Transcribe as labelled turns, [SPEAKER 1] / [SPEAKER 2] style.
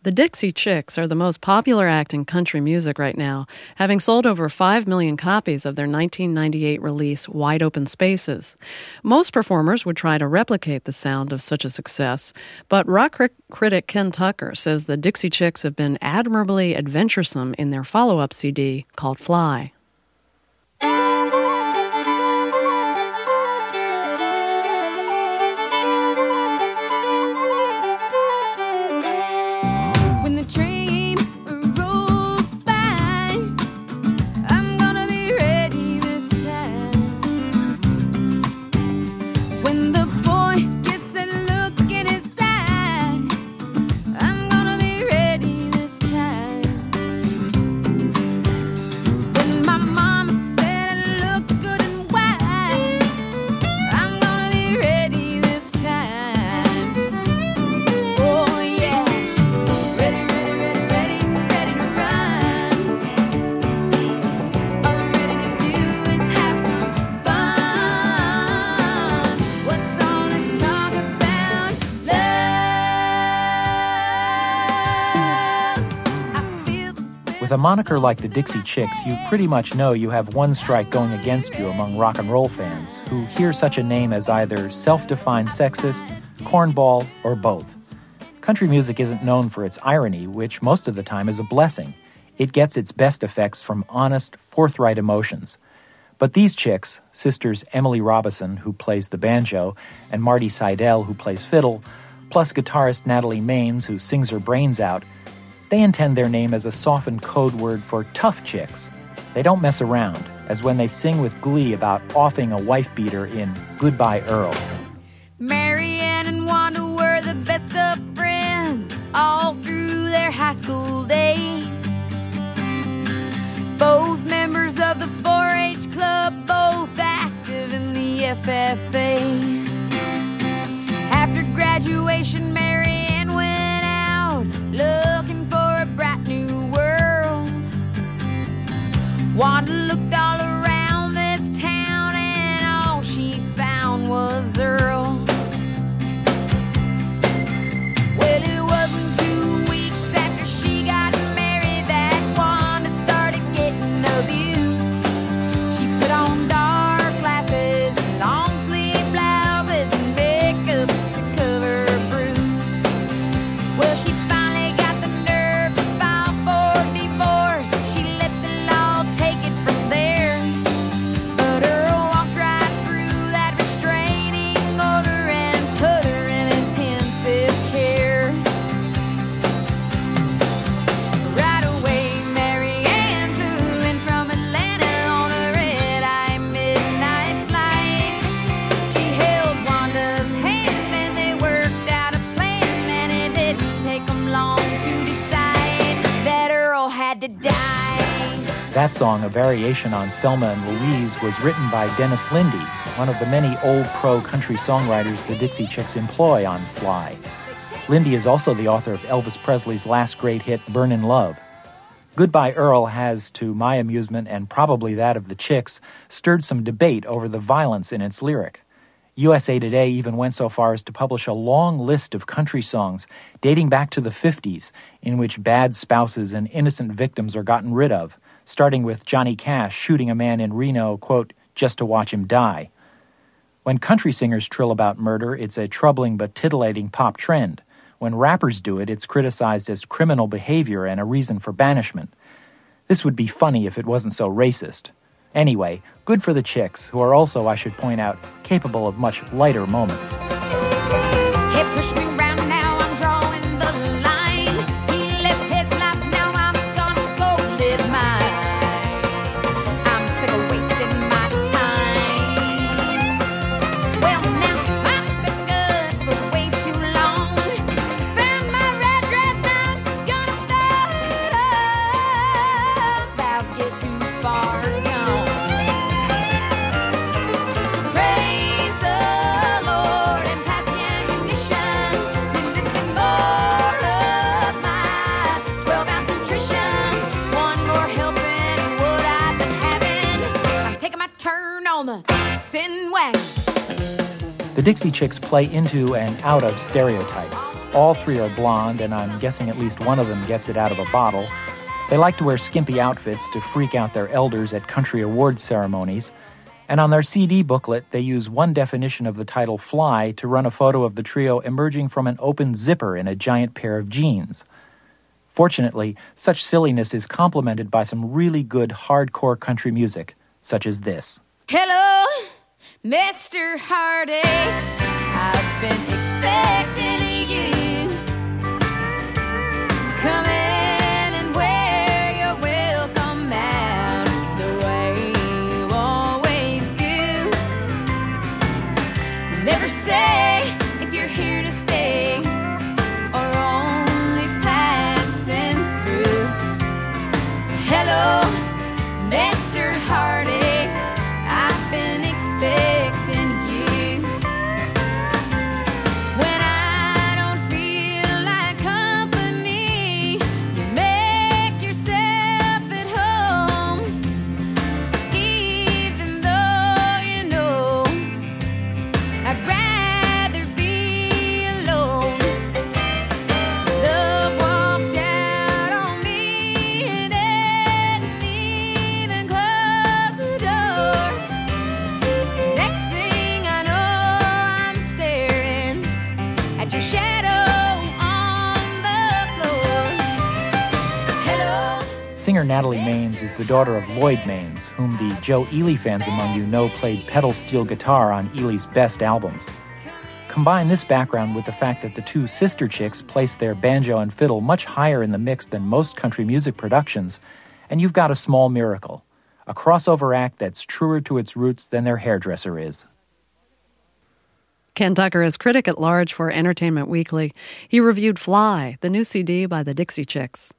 [SPEAKER 1] The Dixie Chicks are the most popular act in country music right now, having sold over 5 million copies of their 1998 release, Wide Open Spaces. Most performers would try to replicate the sound of such a success, but rock critic Ken Tucker says the Dixie Chicks have been admirably adventuresome in their follow-up CD called Fly.
[SPEAKER 2] With a moniker like the Dixie Chicks, you pretty much know you have one strike going against you among rock and roll fans who hear such a name as either self-defined sexist, cornball, or both. Country music isn't known for its irony, which most of the time is a blessing. It gets its best effects from honest, forthright emotions. But these chicks, sisters Emily Robison, who plays the banjo, and Marty Seidel, who plays fiddle, plus guitarist Natalie Maines, who sings her brains out, they intend their name as a softened code word for tough chicks. They don't mess around, as when they sing with glee about offing a wife-beater in Goodbye Earl.
[SPEAKER 3] Mary Ann and Wanda were the best of friends all through their high school days. Both members of the 4-H club, both active in the FFA. After graduation, Mary Ann went out looking for a bright new world. Wanda looked all around this town and all she found was Earl. Well, it wasn't 2 weeks after she got married that Wanda started getting abused. She put on dark glasses and long sleeve blouses and makeup to cover her bruise. Well, she finally got the nerve to file for divorce. She let the law take it from there. But Earl walked right through that restraining order and put her in intensive care. Right away, Mary Ann flew in from Atlanta on a red-eye midnight flight. She held Wanda's hand and they worked out a plan, and it didn't take them long to decide that Earl had to die.
[SPEAKER 2] That song, a variation on Thelma and Louise, was written by Dennis Lindy, one of the many old pro country songwriters the Dixie Chicks employ on Fly. Lindy is also the author of Elvis Presley's last great hit, Burnin' Love. Goodbye Earl has, to my amusement and probably that of the Chicks, stirred some debate over the violence in its lyric. USA Today even went so far as to publish a long list of country songs dating back to the 50s in which bad spouses and innocent victims are gotten rid of, starting with Johnny Cash shooting a man in Reno, quote, just to watch him die. When country singers trill about murder, it's a troubling but titillating pop trend. When rappers do it, it's criticized as criminal behavior and a reason for banishment. This would be funny if it wasn't so racist. Anyway, good for the Chicks, who are also, I should point out, capable of much lighter moments.
[SPEAKER 3] He pushed me round, now I'm drawing the line. He lived his life, now I'm gonna go live mine. I'm sick of wasting my time. Well, now I've been good for way too long. Found my red dress, now I'm gonna throw it up. About to get too far gone. Praise the Lord and pass the ammunition. Been looking more of my 12-ounce nutrition. One more helping of what I've been having. I'm taking my turn on the sin wagon.
[SPEAKER 2] The Dixie Chicks play into and out of stereotypes. All three are blonde, and I'm guessing at least one of them gets it out of a bottle. They like to wear skimpy outfits to freak out their elders at country awards ceremonies. And on their CD booklet, they use one definition of the title Fly to run a photo of the trio emerging from an open zipper in a giant pair of jeans. Fortunately, such silliness is complemented by some really good hardcore country music, such as this.
[SPEAKER 3] Hello, Mr. Hardy. I've been expecting you. Come in and wear your welcome out the way you always do. Never say if you're here to stay or only passing through. Hello, Mr. Hardy. I've been expecting you. When I don't feel like company, you make yourself at home. Even though you know I'd rather be alone. Love walked out on me and didn't even close the door. Next thing I know, I'm staring at your shadow on the floor. Hello.
[SPEAKER 2] Singer Natalie Maines is the daughter of Lloyd Maines, whom the Joe Ely fans among you know played pedal steel guitar on Ely's best albums. Combine this background with the fact that the two sister chicks placed their banjo and fiddle much higher in the mix than most country music productions, and you've got a small miracle, a crossover act that's truer to its roots than their hairdresser is.
[SPEAKER 1] Ken Tucker is critic at large for Entertainment Weekly. He reviewed Fly, the new CD by the Dixie Chicks.